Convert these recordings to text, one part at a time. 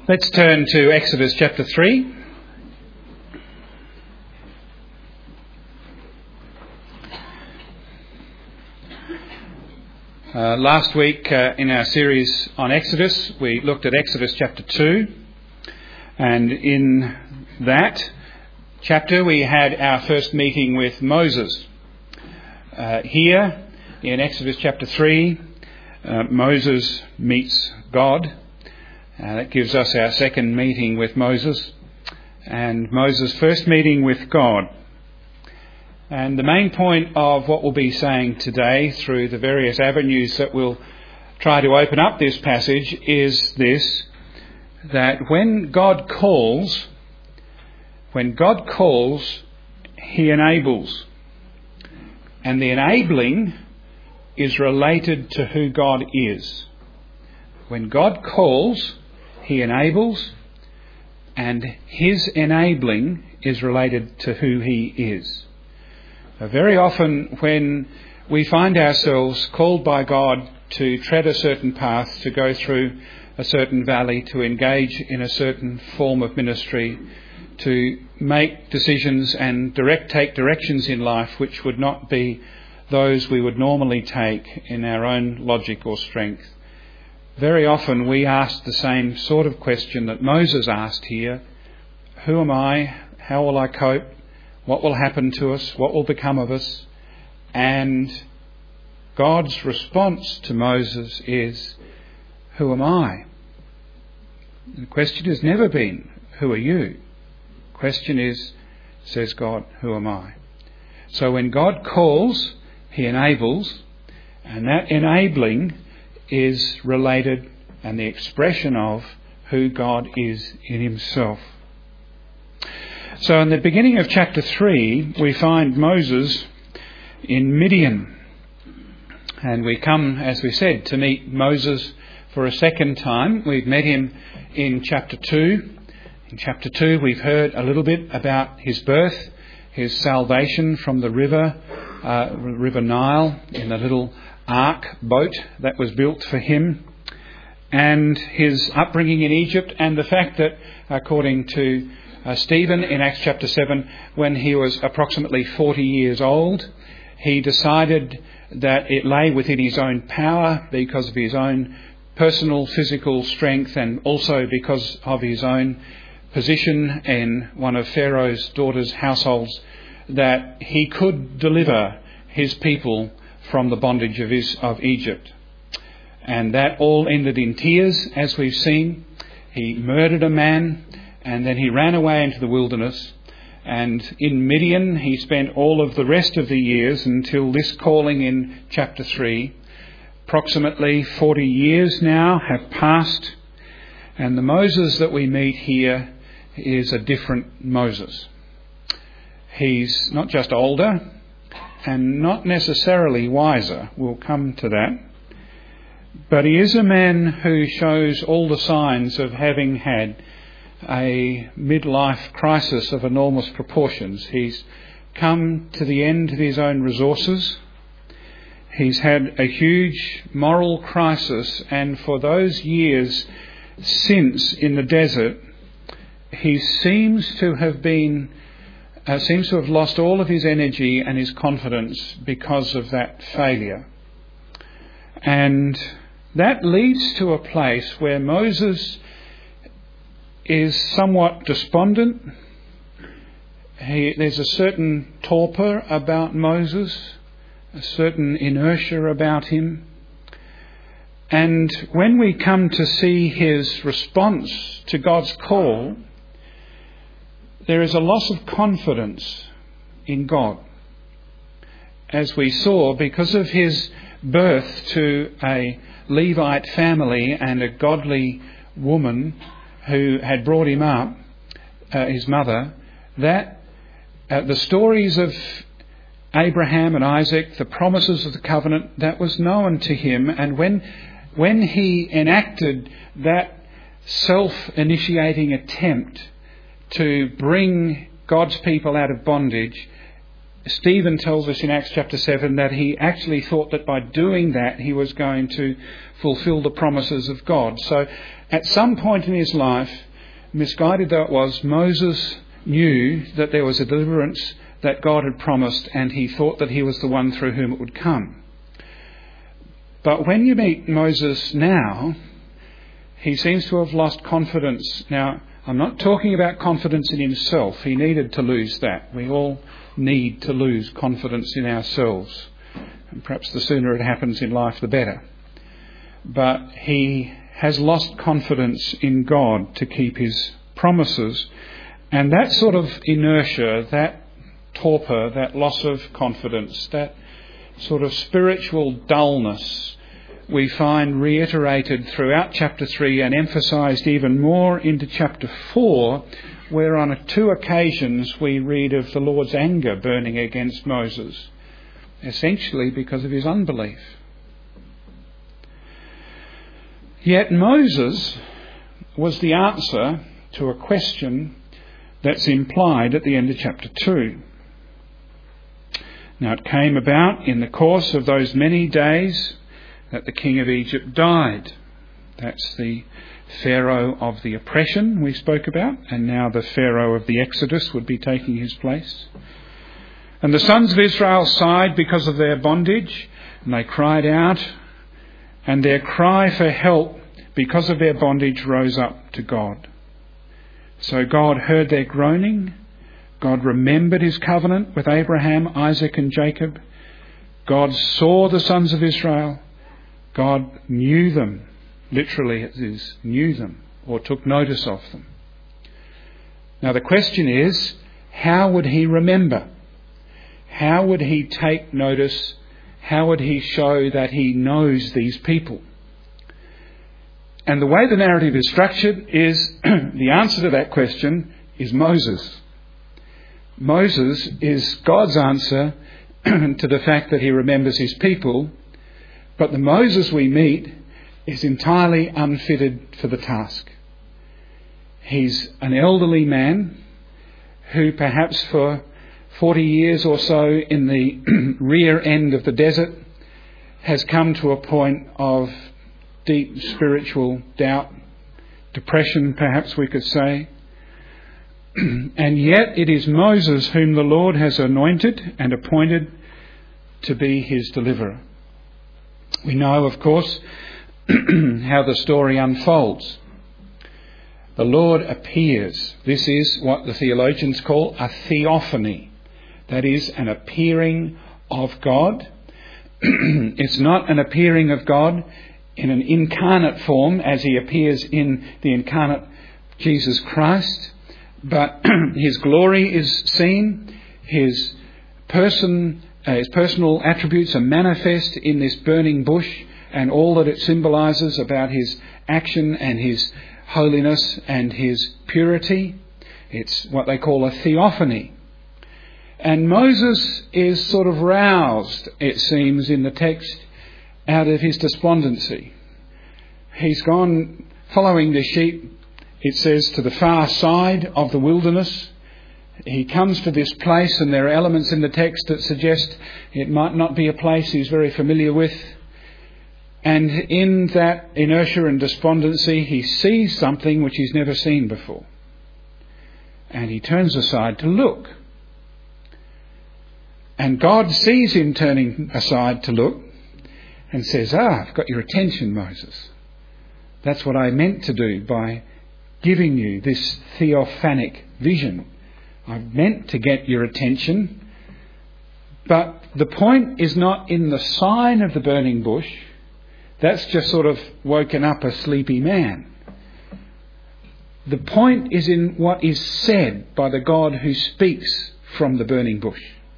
Let's turn to Exodus chapter 3. Last week in our series on Exodus, we looked at Exodus chapter 2. And in that chapter, we had our first meeting with Moses. Here in Exodus chapter 3, Moses meets God. That gives us our second meeting with Moses, and Moses' first meeting with God. And the main point of what we'll be saying today through the various avenues that we'll try to open up this passage is this, that when God calls, He enables. And the enabling is related to who God is. When God calls, He enables, and His enabling is related to who He is. Very often when we find ourselves called by God to tread a certain path, to go through a certain valley, to engage in a certain form of ministry, to make decisions and take directions in life which would not be those we would normally take in our own logic or strength, very often we ask the same sort of question that Moses asked here. Who am I? How will I cope? What will happen to us? What will become of us? And God's response to Moses is, who am I? The question has never been, who are you? The question is, says God, who am I? So when God calls, He enables, and that enabling is related and the expression of who God is in Himself. So in the beginning of chapter 3, we find Moses in Midian. And we come, as we said, to meet Moses for a second time. We've met him in chapter 2. In chapter 2, we've heard a little bit about his birth, his salvation from the river Nile, in the little ark boat that was built for him, and his upbringing in Egypt, and the fact that, according to Stephen in Acts chapter 7, when he was approximately 40 years old, he decided that it lay within his own power because of his own personal physical strength and also because of his own position in one of Pharaoh's daughter's households, that he could deliver his people from the bondage of Egypt. And that all ended in tears, as we've seen. He murdered a man, and then he ran away into the wilderness. And in Midian, he spent all of the rest of the years until this calling in chapter 3. Approximately 40 years now have passed, and the Moses that we meet here is a different Moses. He's not just older, and not necessarily wiser. We'll come to that. But he is a man who shows all the signs of having had a midlife crisis of enormous proportions. He's come to the end of his own resources. He's had a huge moral crisis, and for those years since in the desert, he seems to have lost all of his energy and his confidence because of that failure. And that leads to a place where Moses is somewhat despondent. There's a certain torpor about Moses, a certain inertia about him. And when we come to see his response to God's call, there is a loss of confidence in God. As we saw, because of his birth to a Levite family and a godly woman who had brought him up, his mother, that the stories of Abraham and Isaac, the promises of the covenant, that was known to him. And when he enacted that self-initiating attempt to bring God's people out of bondage, Stephen tells us in Acts chapter 7 that he actually thought that by doing that he was going to fulfill the promises of God. So at some point in his life, misguided though it was, Moses knew that there was a deliverance that God had promised, and he thought that he was the one through whom it would come. But when you meet Moses now, he seems to have lost confidence. Now, I'm not talking about confidence in himself. He needed to lose that. We all need to lose confidence in ourselves. And perhaps the sooner it happens in life, the better. But he has lost confidence in God to keep his promises. And that sort of inertia, that torpor, that loss of confidence, that sort of spiritual dullness, we find reiterated throughout chapter 3 and emphasised even more into chapter 4, where on 2 occasions we read of the Lord's anger burning against Moses, essentially because of his unbelief. Yet Moses was the answer to a question that's implied at the end of chapter 2. Now, it came about in the course of those many days that the king of Egypt died. That's the Pharaoh of the oppression we spoke about, and now the Pharaoh of the Exodus would be taking his place. And the sons of Israel sighed because of their bondage, and they cried out, and their cry for help because of their bondage rose up to God. So God heard their groaning. God remembered his covenant with Abraham, Isaac and Jacob. God saw the sons of Israel. God knew them. Literally it is, knew them, or took notice of them. Now the question is, how would he remember? How would he take notice? How would he show that he knows these people? And the way the narrative is structured is, the answer to that question is Moses. Moses is God's answer to the fact that he remembers his people, but the Moses we meet is entirely unfitted for the task. He's an elderly man who perhaps for 40 years or so in the rear end of the desert has come to a point of deep spiritual doubt, depression perhaps we could say. And yet it is Moses whom the Lord has anointed and appointed to be his deliverer. We know, of course, how the story unfolds. The Lord appears. This is what the theologians call a theophany. That is, an appearing of God. It's not an appearing of God in an incarnate form as he appears in the incarnate Jesus Christ, but his glory is seen, his personal attributes are manifest in this burning bush and all that it symbolises about his action and his holiness and his purity. It's what they call a theophany. And Moses is sort of roused, it seems, in the text out of his despondency. He's gone following the sheep, it says, to the far side of the wilderness. He comes to this place, and there are elements in the text that suggest it might not be a place he's very familiar with. And in that inertia and despondency, he sees something which he's never seen before. And he turns aside to look. And God sees him turning aside to look and says, I've got your attention, Moses. That's what I meant to do by giving you this theophanic vision. I meant to get your attention. But the point is not in the sign of the burning bush. That's just sort of woken up a sleepy man. The point is in what is said by the God who speaks from the burning bush.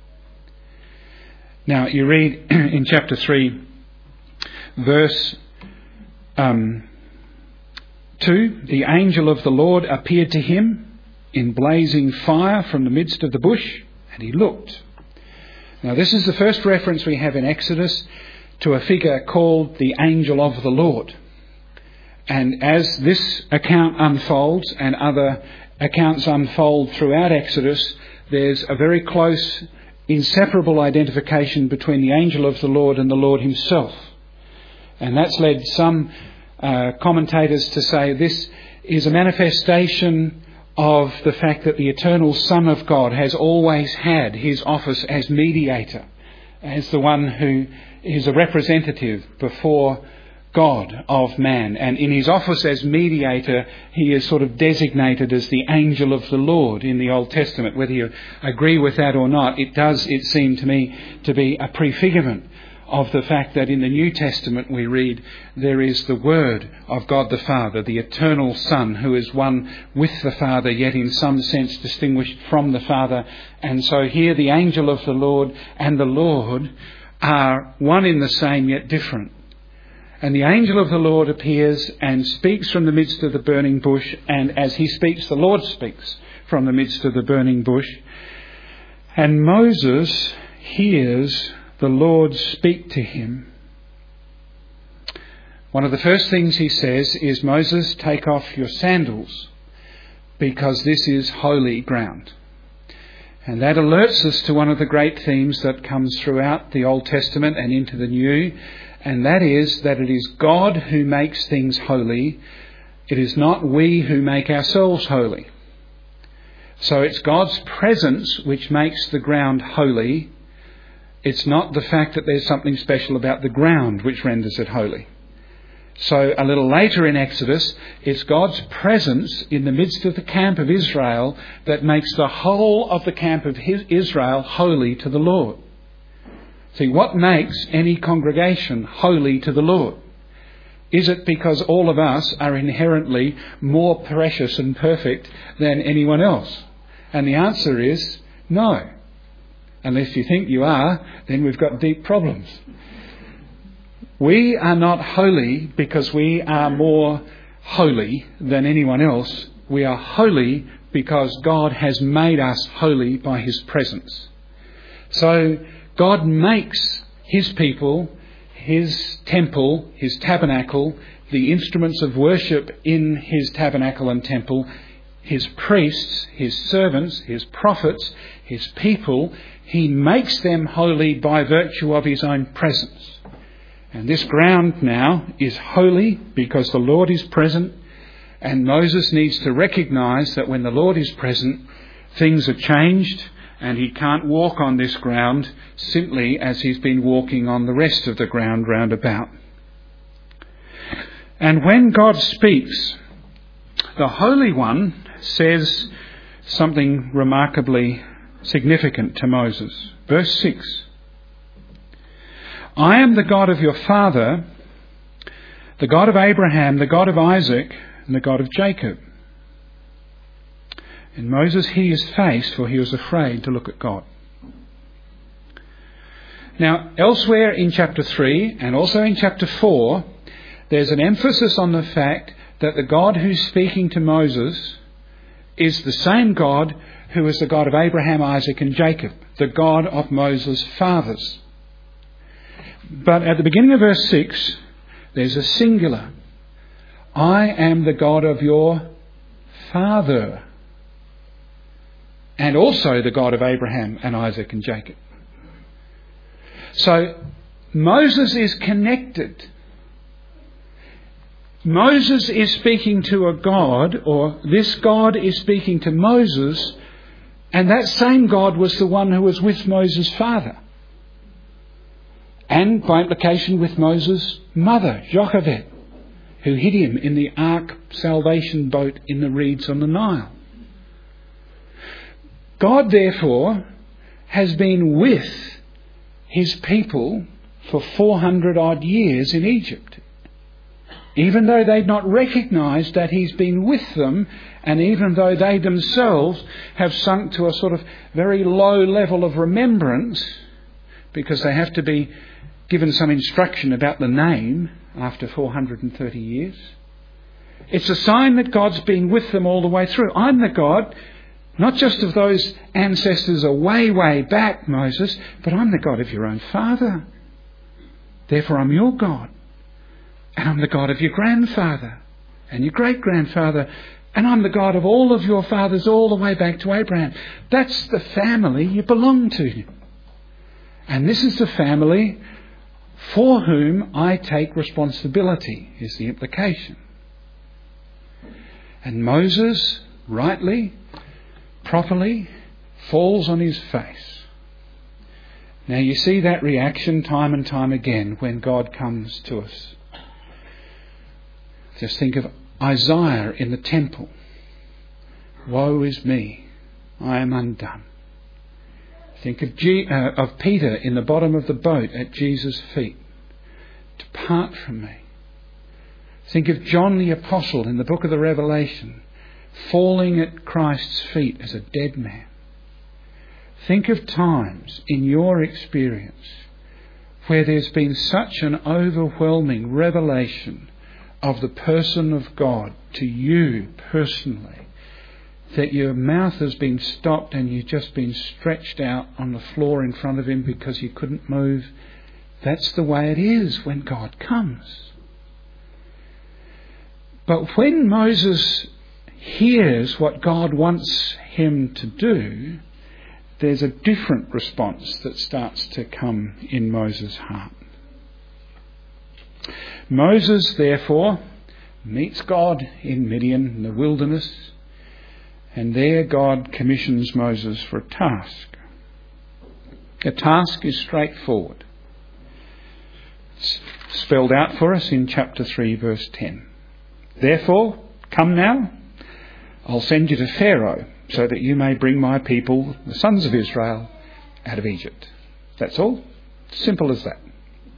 Now, you read in chapter 3, verse 2, the angel of the Lord appeared to him in blazing fire from the midst of the bush, and he looked. Now, this is the first reference we have in Exodus to a figure called the angel of the Lord. And as this account unfolds and other accounts unfold throughout Exodus, there's a very close inseparable identification between the angel of the Lord and the Lord himself. And that's led some commentators to say this is a manifestation of the fact that the eternal Son of God has always had his office as mediator, as the one who is a representative before God of man. And in his office as mediator, he is sort of designated as the angel of the Lord in the Old Testament. Whether you agree with that or not, it seem to me to be a prefigurement of the fact that in the New Testament we read there is the Word of God the Father, the eternal Son, who is one with the Father, yet in some sense distinguished from the Father. And so here the angel of the Lord and the Lord are one in the same yet different. And the angel of the Lord appears and speaks from the midst of the burning bush, and as he speaks, the Lord speaks from the midst of the burning bush. And Moses hears the Lord speak to him. One of the first things he says is, Moses, take off your sandals, because this is holy ground. And that alerts us to one of the great themes that comes throughout the Old Testament and into the New, and that is that it is God who makes things holy. It is not we who make ourselves holy. So it's God's presence which makes the ground holy. It's not the fact that there's something special about the ground which renders it holy. So a little later in Exodus, it's God's presence in the midst of the camp of Israel that makes the whole of the camp of Israel holy to the Lord. See, what makes any congregation holy to the Lord? Is it because all of us are inherently more precious and perfect than anyone else? And the answer is no. Unless you think you are, then we've got deep problems. We are not holy because we are more holy than anyone else. We are holy because God has made us holy by his presence. So God makes his people, his temple, his tabernacle, the instruments of worship in his tabernacle and temple, his priests, his servants, his prophets, his people. He makes them holy by virtue of his own presence. And this ground now is holy because the Lord is present, and Moses needs to recognise that when the Lord is present, things are changed, and he can't walk on this ground simply as he's been walking on the rest of the ground round about. And when God speaks, the Holy One says something remarkably significant to Moses. Verse 6. I am the God of your father, the God of Abraham, the God of Isaac, and the God of Jacob. And Moses hid his face, for he was afraid to look at God. Now, elsewhere in chapter 3 and also in chapter 4, there's an emphasis on the fact that the God who's speaking to Moses is the same God who is the God of Abraham, Isaac and Jacob, the God of Moses' fathers. But at the beginning of verse 6, there's a singular. I am the God of your father, and also the God of Abraham and Isaac and Jacob. So Moses is connected. Moses is speaking to a God, or this God is speaking to Moses, and that same God was the one who was with Moses' father. And by implication with Moses' mother, Jochebed, who hid him in the ark salvation boat in the reeds on the Nile. God, therefore, has been with his people for 400 odd years in Egypt. Even though they'd not recognised that he's been with them, and even though they themselves have sunk to a sort of very low level of remembrance, because they have to be given some instruction about the name after 430 years. It's a sign that God's been with them all the way through. I'm the God, not just of those ancestors way, way back, Moses, but I'm the God of your own father. Therefore I'm your God. And I'm the God of your grandfather and your great-grandfather. And I'm the God of all of your fathers all the way back to Abraham. That's the family you belong to. And this is the family for whom I take responsibility, is the implication. And Moses, rightly, properly, falls on his face. Now you see that reaction time and time again when God comes to us. Just think of Isaiah in the temple. Woe is me, I am undone. Think of Peter in the bottom of the boat at Jesus' feet. Depart from me. Think of John the Apostle in the book of the Revelation, falling at Christ's feet as a dead man. Think of times in your experience where there's been such an overwhelming revelation of the person of God to you personally, that your mouth has been stopped and you've just been stretched out on the floor in front of him because you couldn't move. That's the way it is when God comes. But when Moses hears what God wants him to do, there's a different response that starts to come in Moses' heart. Moses, therefore, meets God in Midian, in the wilderness, and there God commissions Moses for a task. The task is straightforward. It's spelled out for us in chapter 3, verse 10. Therefore, come now, I'll send you to Pharaoh, so that you may bring my people, the sons of Israel, out of Egypt. That's all. Simple as that.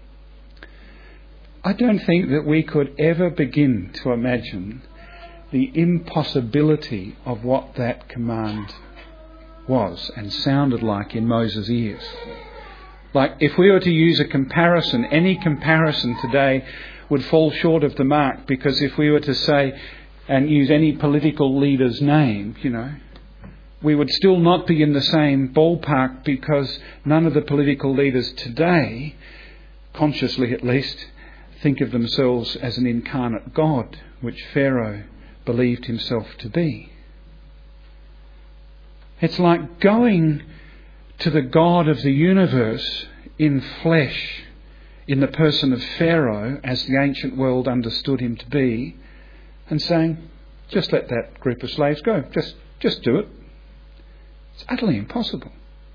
I don't think that we could ever begin to imagine the impossibility of what that command was and sounded like in Moses' ears. Like if we were to use a comparison, any comparison today would fall short of the mark, because if we were to say and use any political leader's name, we would still not be in the same ballpark, because none of the political leaders today, consciously at least, think of themselves as an incarnate God, which Pharaoh believed himself to be. It's like going to the God of the universe in flesh, in the person of Pharaoh, as the ancient world understood him to be, and saying, just let that group of slaves go. Just do it. It's utterly impossible.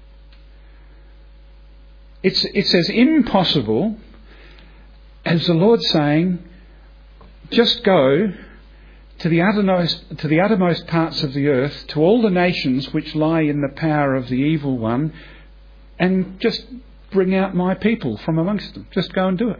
It's as impossible as the Lord saying, just go to the uttermost parts of the earth, to all the nations which lie in the power of the evil one, and just bring out my people from amongst them. Just go and do it.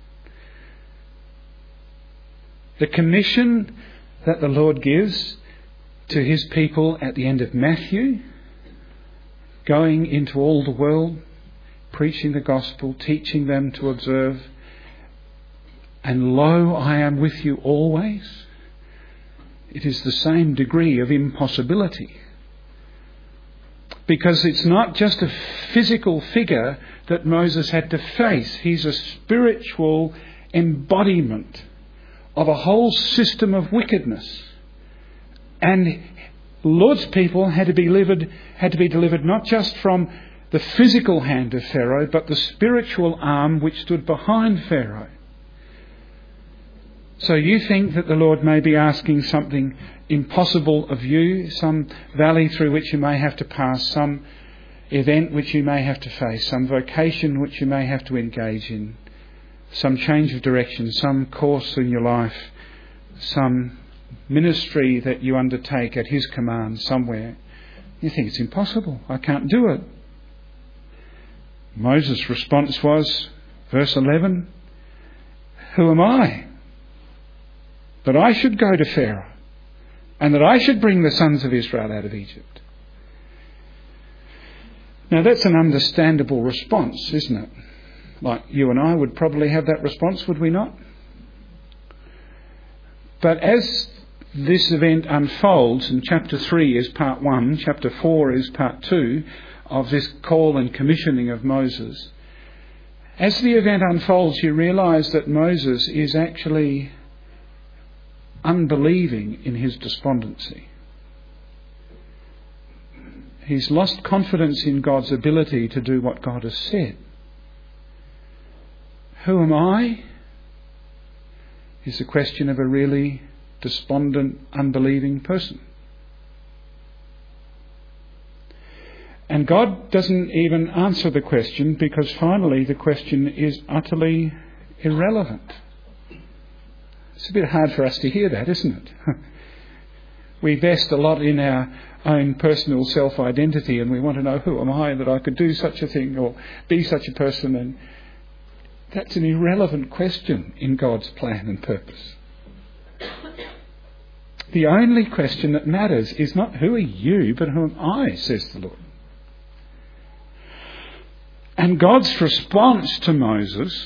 The commission that the Lord gives to his people at the end of Matthew, going into all the world, preaching the gospel, teaching them to observe, and lo, I am with you always. It is the same degree of impossibility. Because it's not just a physical figure that Moses had to face. He's a spiritual embodiment of a whole system of wickedness. And the Lord's people had to be delivered not just from the physical hand of Pharaoh, but the spiritual arm which stood behind Pharaoh. So you think that the Lord may be asking something impossible of you, some valley through which you may have to pass, some event which you may have to face, some vocation which you may have to engage in, some change of direction, some course in your life, some ministry that you undertake at his command somewhere. You think it's impossible. I can't do it. Moses' response was, verse 11, who am I that I should go to Pharaoh and that I should bring the sons of Israel out of Egypt? Now that's an understandable response, isn't it? Like you and I would probably have that response, would we not? But as this event unfolds, and chapter 3 is part 1, chapter 4 is part 2 of this call and commissioning of Moses, as the event unfolds, you realise that Moses is actually unbelieving in his despondency. He's lost confidence in God's ability to do what God has said. Who am I? Is the question of a really despondent, unbelieving person. And God doesn't even answer the question, because finally the question is utterly irrelevant. It's a bit hard for us to hear that, isn't it? We invest a lot in our own personal self-identity, and we want to know, who am I that I could do such a thing or be such a person? And that's an irrelevant question in God's plan and purpose. The only question that matters is not who are you, but who am I, says the Lord. And God's response to Moses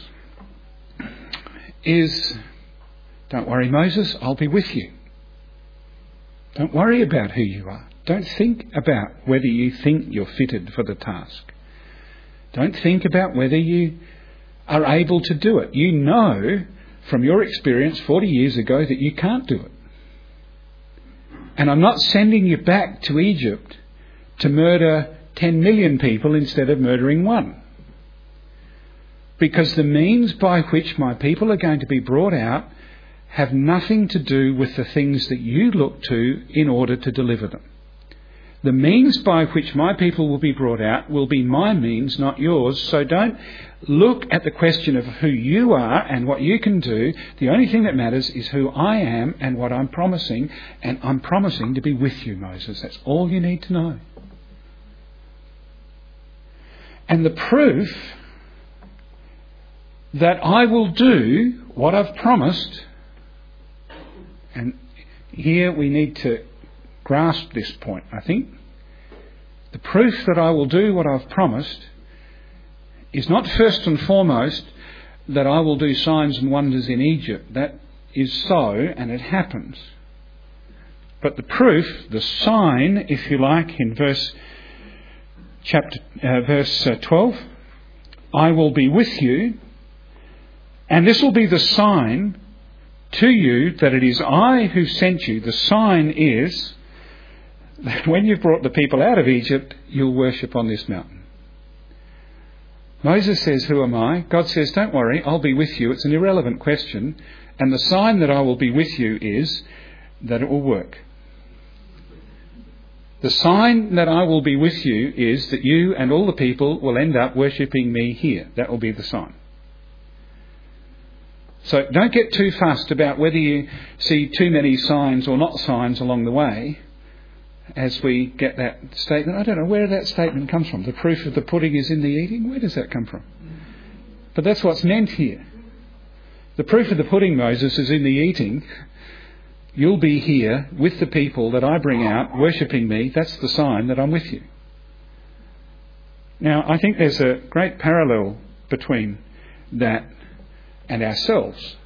is, don't worry, Moses, I'll be with you. Don't worry about who you are. Don't think about whether you think you're fitted for the task. Don't think about whether you are able to do it. You know from your experience 40 years ago that you can't do it. And I'm not sending you back to Egypt to murder 10 million people instead of murdering one. Because the means by which my people are going to be brought out have nothing to do with the things that you look to in order to deliver them. The means by which my people will be brought out will be my means, not yours. So don't look at the question of who you are and what you can do. The only thing that matters is who I am and what I'm promising. And I'm promising to be with you, Moses. That's all you need to know. And the proof that I will do what I've promised, and here we need to grasp this point, I think. The proof that I will do what I've promised is not first and foremost that I will do signs and wonders in Egypt. That is so, and it happens. But the proof, the sign, if you like, in verse 12, I will be with you, and this will be the sign to you that it is I who sent you. The sign is that when you've brought the people out of Egypt, you'll worship on this mountain. Moses says, who am I? God says, don't worry, I'll be with you. It's an irrelevant question. And the sign that I will be with you is that it will work. The sign that I will be with you is that you and all the people will end up worshipping me here. That will be the sign. So don't get too fussed about whether you see too many signs or not signs along the way as we get that statement. I don't know where that statement comes from. The proof of the pudding is in the eating. Where does that come from? But that's what's meant here. The proof of the pudding, Moses, is in the eating. You'll be here with the people that I bring out worshipping me. That's the sign that I'm with you. Now, I think there's a great parallel between that and ourselves.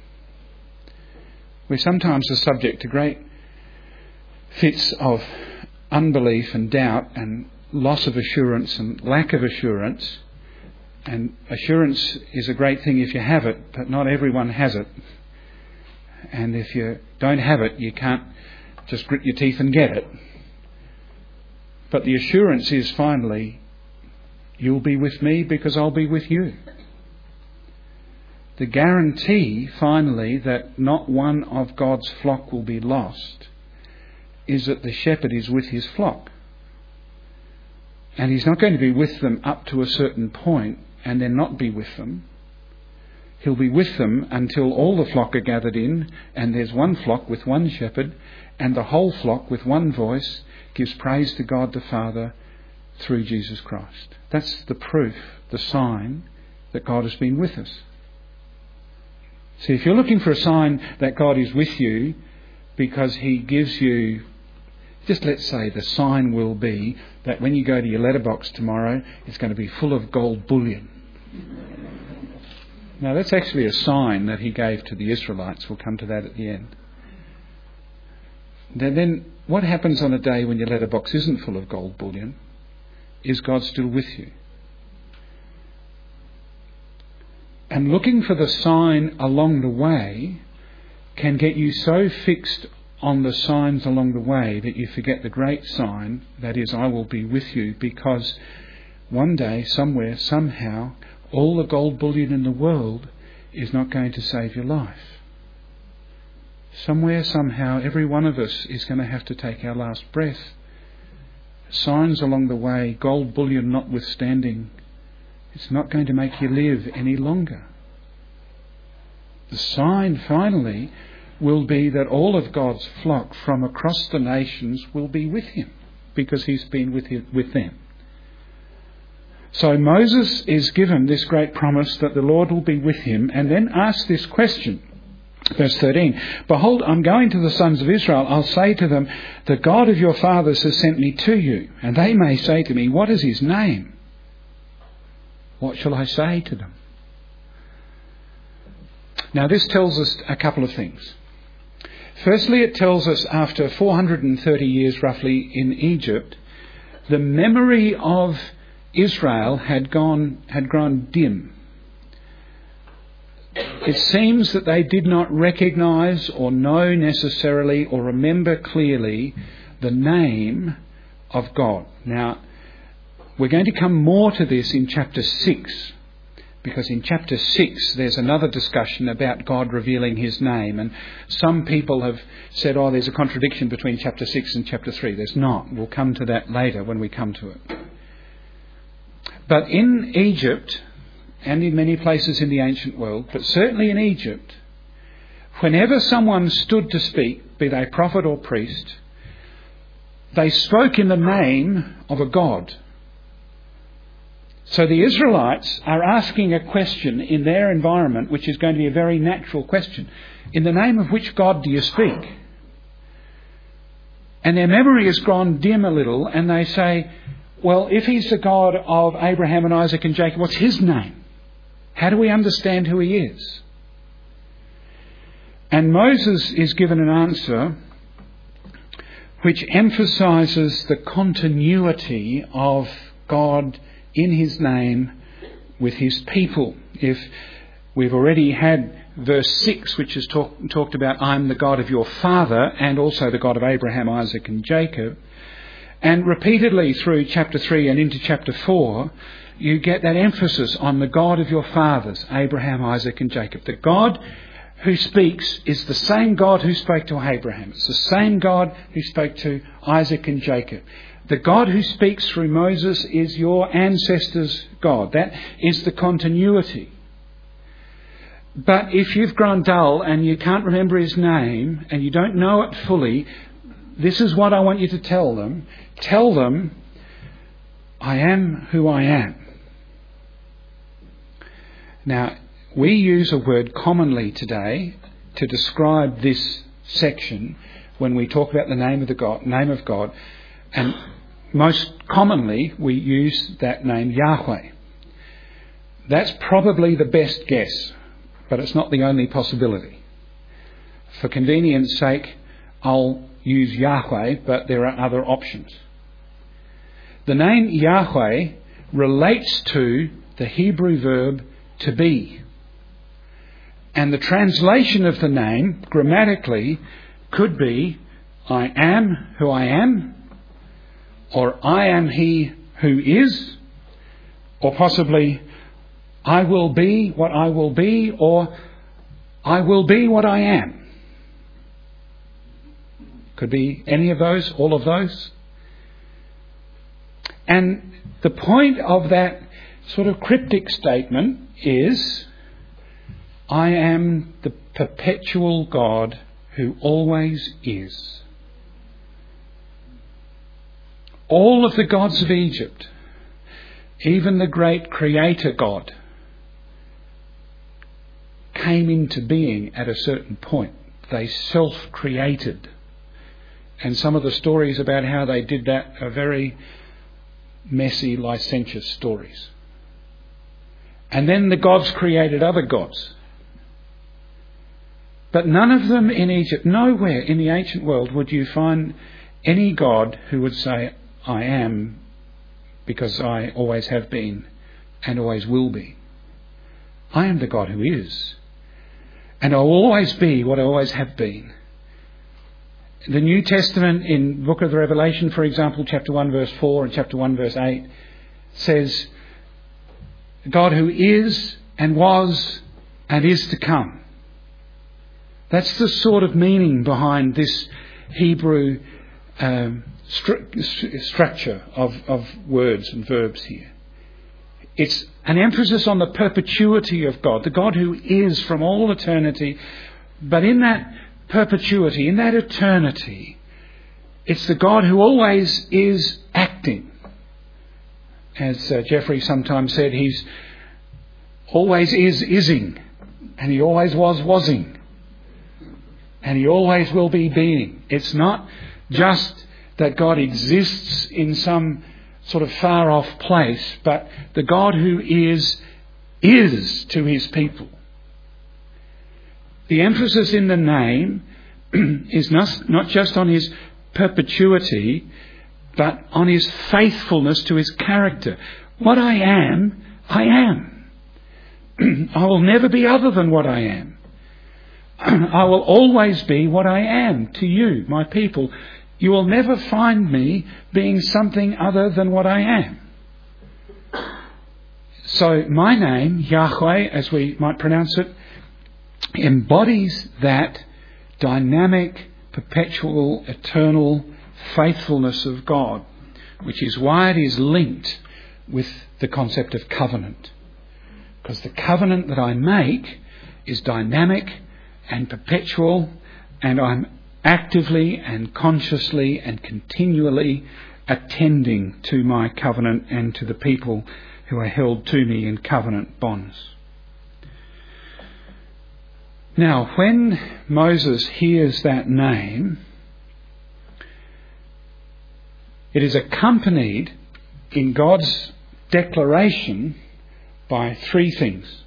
We sometimes are subject to great fits of unbelief and doubt and loss of assurance and lack of assurance. And assurance is a great thing if you have it, but not everyone has it. And if you don't have it, you can't just grit your teeth and get it. But the assurance is finally, you'll be with me because I'll be with you. The guarantee, finally, that not one of God's flock will be lost is that the shepherd is with his flock. And he's not going to be with them up to a certain point and then not be with them. He'll be with them until all the flock are gathered in and there's one flock with one shepherd, and the whole flock with one voice gives praise to God the Father through Jesus Christ. That's the proof, the sign that God has been with us. See, if you're looking for a sign that God is with you because he gives you, just let's say the sign will be that when you go to your letterbox tomorrow, it's going to be full of gold bullion. Now, that's actually a sign that he gave to the Israelites. We'll come to that at the end. Then what happens on a day when your letterbox isn't full of gold bullion? Is God still with you? And looking for the sign along the way can get you so fixed on the signs along the way that you forget the great sign, that is, I will be with you, because one day, somewhere, somehow, all the gold bullion in the world is not going to save your life. Somewhere, somehow, every one of us is going to have to take our last breath. Signs along the way, gold bullion notwithstanding, it's not going to make you live any longer. The sign, finally, will be that all of God's flock from across the nations will be with him, because he's been with them. So Moses is given this great promise that the Lord will be with him, and then asks this question. Verse 13, behold, I'm going to the sons of Israel. I'll say to them, the God of your fathers has sent me to you. And they may say to me, what is his name? What shall I say to them? Now this tells us a couple of things. Firstly, it tells us after 430 years roughly in Egypt, the memory of Israel had grown dim. It seems that they did not recognise or know necessarily or remember clearly the name of God. Now, we're going to come more to this in chapter 6, because in chapter 6 there's another discussion about God revealing his name, and some people have said, oh, there's a contradiction between chapter 6 and chapter 3. There's not. We'll come to that later when we come to it. But in Egypt, and in many places in the ancient world, but certainly in Egypt, whenever someone stood to speak, be they prophet or priest, they spoke in the name of a god. So the Israelites are asking a question in their environment, which is going to be a very natural question. In the name of which God do you speak? And their memory has grown dim a little, and they say, well, if he's the God of Abraham and Isaac and Jacob, what's his name? How do we understand who he is? And Moses is given an answer which emphasises the continuity of God in his name with his people. If we've already had verse 6, which is talked about, I'm the God of your father, and also the God of Abraham, Isaac and Jacob. And repeatedly through chapter 3 and into chapter 4, you get that emphasis on the God of your fathers, Abraham, Isaac and Jacob. The God who speaks is the same God who spoke to Abraham. It's the same God who spoke to Isaac and Jacob. The God who speaks through Moses is your ancestors' God. That is the continuity. But if you've grown dull and you can't remember his name and you don't know it fully, this is what I want you to tell them. Tell them, I am who I am. Now, we use a word commonly today to describe this section when we talk about the name of God, and most commonly we use that name Yahweh. That's probably the best guess, but it's not the only possibility. For convenience sake, I'll use Yahweh, but there are other options. The name Yahweh relates to the Hebrew verb to be. And the translation of the name, grammatically, could be, I am who I am, or I am he who is, or possibly, I will be what I will be, or I will be what I am. Could be any of those, all of those. And the point of that sort of cryptic statement is, I am the perpetual God who always is. All of the gods of Egypt, even the great creator God, came into being at a certain point. They self-created. And some of the stories about how they did that are very messy, licentious stories. And then the gods created other gods. But none of them in Egypt, nowhere in the ancient world would you find any god who would say, I am because I always have been and always will be. I am the God who is. And I will always be what I always have been. The New Testament in the book of the Revelation, for example, chapter 1 verse 4 and chapter 1 verse 8 says, God who is and was and is to come. That's the sort of meaning behind this Hebrew structure of words and verbs here. It's an emphasis on the perpetuity of God, the God who is from all eternity. But in that perpetuity, in that eternity, it's the God who always is acting. As Jeffrey sometimes said, he's always ising, and he always wasing, and he always will be being. It's not just that God exists in some sort of far off place, but the God who is to his people. The emphasis in the name is not just on his perpetuity, but on his faithfulness to his character. What I am, I am. I will never be other than what I am. I will always be what I am to you, my people. You will never find me being something other than what I am. So my name, Yahweh, as we might pronounce it, embodies that dynamic, perpetual, eternal faithfulness of God, which is why it is linked with the concept of covenant. Because the covenant that I make is dynamic and perpetual, and I'm actively and consciously and continually attending to my covenant and to the people who are held to me in covenant bonds. Now, when Moses hears that name, it is accompanied in God's declaration by three things.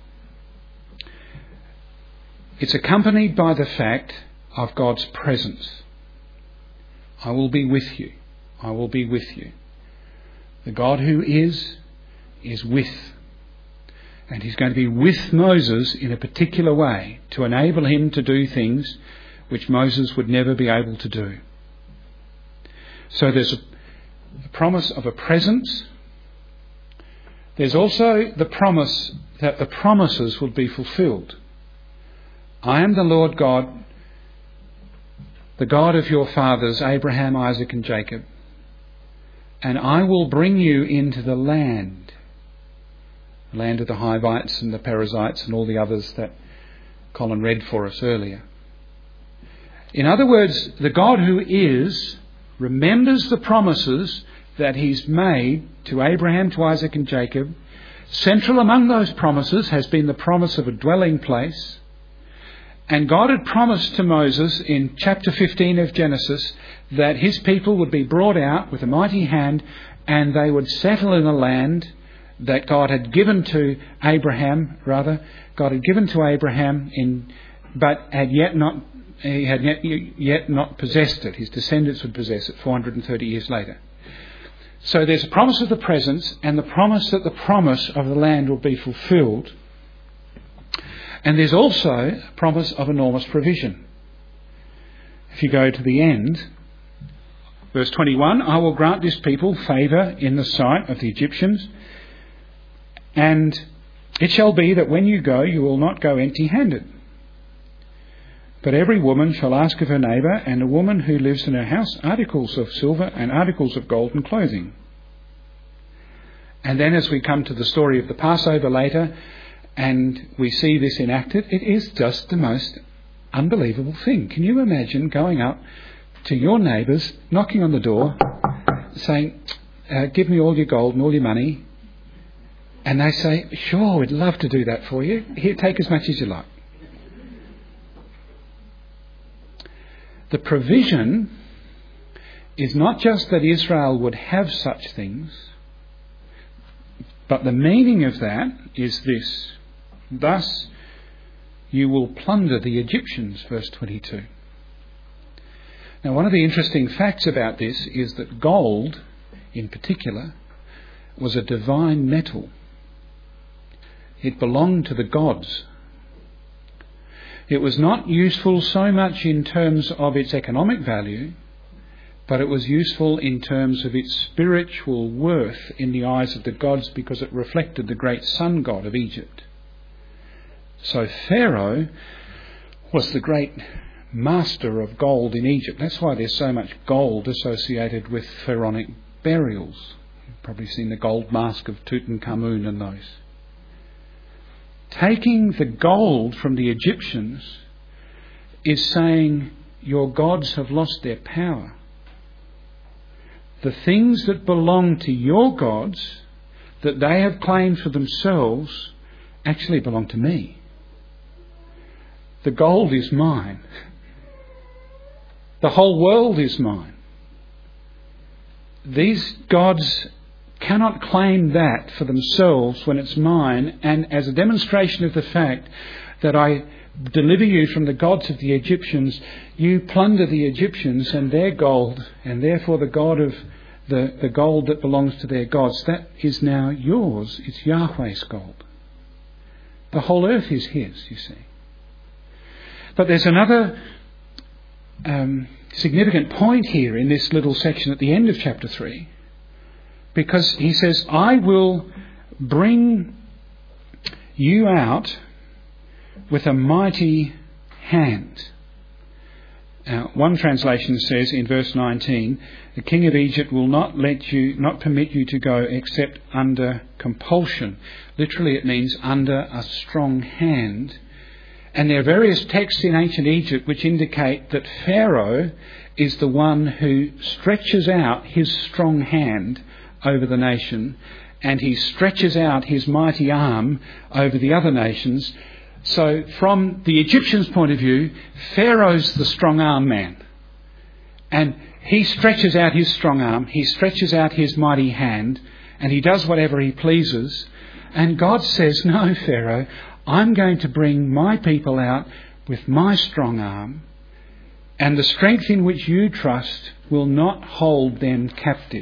It's accompanied by the fact of God's presence. I will be with you. I will be with you. The God who is with. And he's going to be with Moses in a particular way to enable him to do things which Moses would never be able to do. So there's a promise of a presence. There's also the promise that the promises will be fulfilled. I am the Lord God, the God of your fathers, Abraham, Isaac and Jacob, and I will bring you into the land of the Hivites and the Perizzites and all the others that Colin read for us earlier. In other words, the God who is remembers the promises that he's made to Abraham, to Isaac and Jacob. Central among those promises has been the promise of a dwelling place. And God had promised to Moses in chapter 15 of Genesis that his people would be brought out with a mighty hand and they would settle in a land that God had given to Abraham, but had yet not possessed it. His descendants would possess it 430 years later. So there's a promise of the presence and the promise that the promise of the land will be fulfilled. And there's also a promise of enormous provision. If you go to the end, verse 21, I will grant this people favour in the sight of the Egyptians, and it shall be that when you go, you will not go empty-handed. But every woman shall ask of her neighbour, and a woman who lives in her house, articles of silver and articles of gold and clothing. And then as we come to the story of the Passover later, and we see this enacted, it is just the most unbelievable thing. Can you imagine going up to your neighbours, knocking on the door, saying, give me all your gold and all your money. And they say, sure, we'd love to do that for you. Here, take as much as you like. The provision is not just that Israel would have such things, but the meaning of that is this. Thus you will plunder the Egyptians, verse 22. Now, one of the interesting facts about this is that gold, in particular, was a divine metal. It belonged to the gods. It was not useful so much in terms of its economic value, but it was useful in terms of its spiritual worth in the eyes of the gods, because it reflected the great sun god of Egypt. So Pharaoh was the great master of gold in Egypt. That's why there's so much gold associated with pharaonic burials. You've probably seen the gold mask of Tutankhamun and those. Taking the gold from the Egyptians is saying your gods have lost their power. The things that belong to your gods, that they have claimed for themselves, actually belong to me. The gold is mine. The whole world is mine. These gods cannot claim that for themselves when it's mine, and as a demonstration of the fact that I deliver you from the gods of the Egyptians, you plunder the Egyptians and their gold, and therefore the god of the gold that belongs to their gods, that is now yours. It's Yahweh's gold. The whole earth is his, you see. But there's another significant point here in this little section at the end of chapter 3, because he says, I will bring you out with a mighty hand. Now, one translation says in verse 19, the king of Egypt will not permit you to go except under compulsion. Literally it means under a strong hand. And there are various texts in ancient Egypt which indicate that Pharaoh is the one who stretches out his strong hand over the nation, and he stretches out his mighty arm over the other nations. So from the Egyptians' point of view, Pharaoh's the strong arm man. And he stretches out his strong arm, he stretches out his mighty hand, and he does whatever he pleases. And God says, no, Pharaoh, I'm going to bring my people out with my strong arm, and the strength in which you trust will not hold them captive.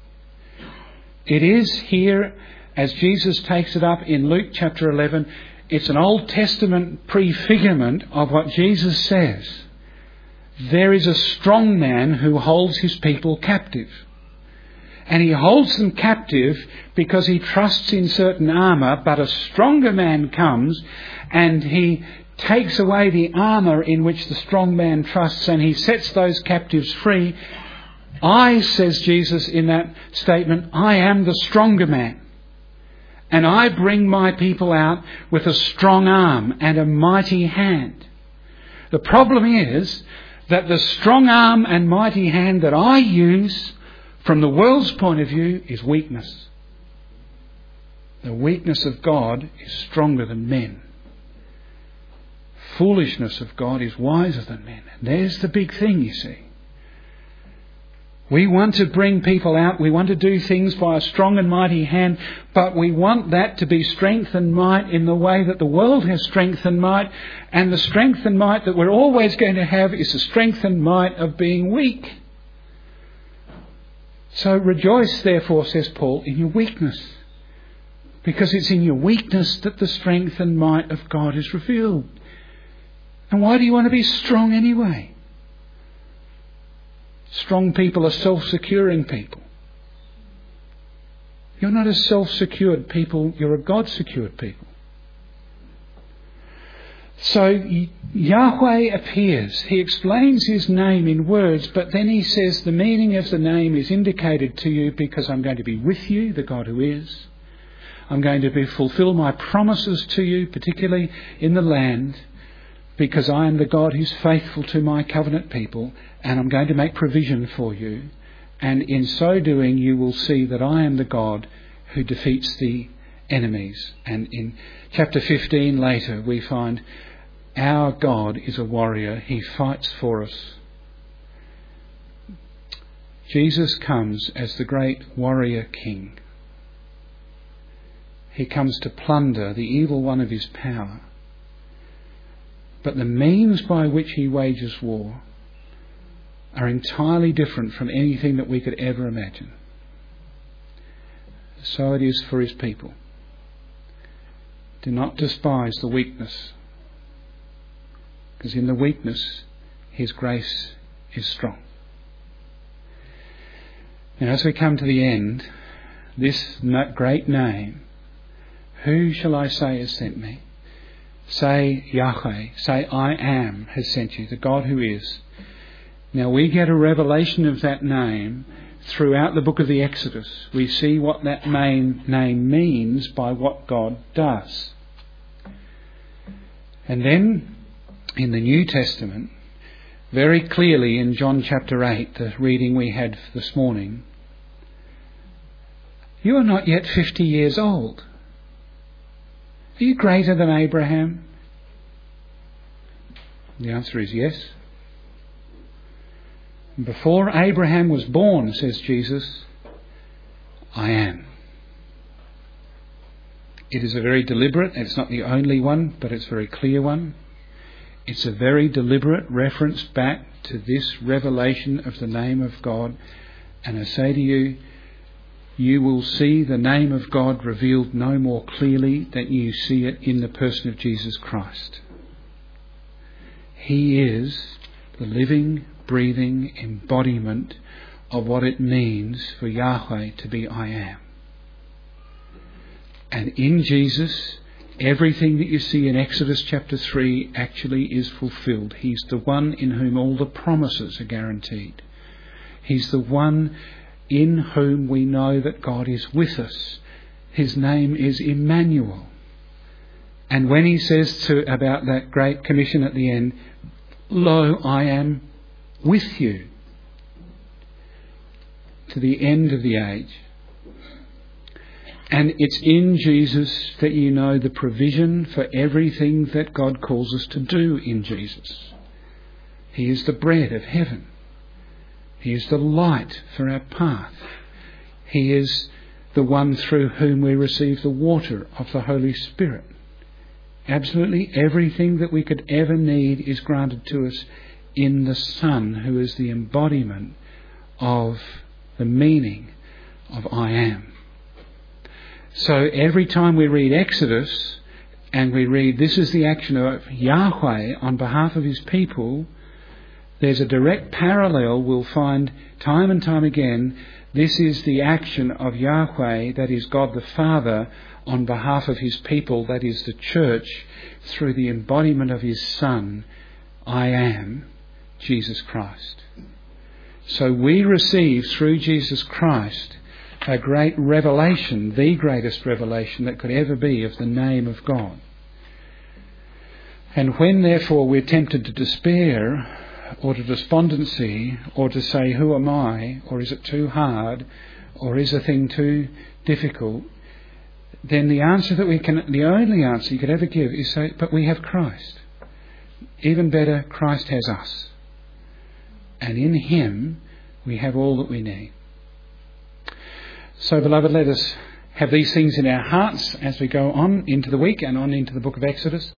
It is here, as Jesus takes it up in Luke chapter 11, it's an Old Testament prefigurement of what Jesus says. There is a strong man who holds his people captive. And he holds them captive because he trusts in certain armour, but a stronger man comes and he takes away the armour in which the strong man trusts, and he sets those captives free. I, says Jesus in that statement, I am the stronger man. And I bring my people out with a strong arm and a mighty hand. The problem is that the strong arm and mighty hand that I use, from the world's point of view, is weakness. The weakness of God is stronger than men. Foolishness of God is wiser than men. And there's the big thing, you see. We want to bring people out, we want to do things by a strong and mighty hand, but we want that to be strength and might in the way that the world has strength and might, and the strength and might that we're always going to have is the strength and might of being weak. So rejoice, therefore, says Paul, in your weakness, because it's in your weakness that the strength and might of God is revealed. And why do you want to be strong anyway? Strong people are self-securing people. You're not a self-secured people, you're a God-secured people. So Yahweh appears. He explains his name in words, but then he says the meaning of the name is indicated to you because I'm going to be with you, the God who is. I'm going to fulfill my promises to you, particularly in the land, because I am the God who's faithful to my covenant people, and I'm going to make provision for you. And in so doing, you will see that I am the God who defeats the enemies. And in chapter 15 later, we find our God is a warrior. He fights for us. Jesus comes as the great warrior king. He comes to plunder the evil one of his power. But the means by which he wages war are entirely different from anything that we could ever imagine. So it is for his people. Do not despise the weakness because in the weakness his grace is strong. And as we come to the end, this great name, who shall I say has sent me? Say Yahweh, say I am has sent you, the God who is. Now we get a revelation of that name throughout the book of the Exodus. We see what that main name means by what God does. And then in the New Testament, very clearly in John chapter 8, the reading we had this morning, you are not yet 50 years old. Are you greater than Abraham? The answer is yes. Before Abraham was born, says Jesus, I am. It is a very deliberate, it's not the only one, but it's a very clear one. It's a very deliberate reference back to this revelation of the name of God. And I say to you, you will see the name of God revealed no more clearly than you see it in the person of Jesus Christ. He is the living, breathing embodiment of what it means for Yahweh to be I am. And in Jesus, everything that you see in Exodus chapter 3 actually is fulfilled. He's the one in whom all the promises are guaranteed. He's the one in whom we know that God is with us. His name is Emmanuel. And when he says about that great commission at the end, lo, I am with you to the end of the age. And it's in Jesus that you know the provision for everything that God calls us to do in Jesus. He is the bread of heaven. He is the light for our path. He is the one through whom we receive the water of the Holy Spirit. Absolutely everything that we could ever need is granted to us in the Son, who is the embodiment of the meaning of I am. So every time we read Exodus and we read this is the action of Yahweh on behalf of his people, there's a direct parallel we'll find time and time again. This is the action of Yahweh, that is God the Father, on behalf of his people, that is the church, through the embodiment of his Son, I am, Jesus Christ. So we receive through Jesus Christ a great revelation, the greatest revelation that could ever be of the name of God. And when therefore we're tempted to despair or to despondency or to say, who am I? Or is it too hard? Or is a thing too difficult? Then the only answer you could ever give is say, but we have Christ. Even better, Christ has us. And in him we have all that we need. So, beloved, let us have these things in our hearts as we go on into the week and on into the book of Exodus.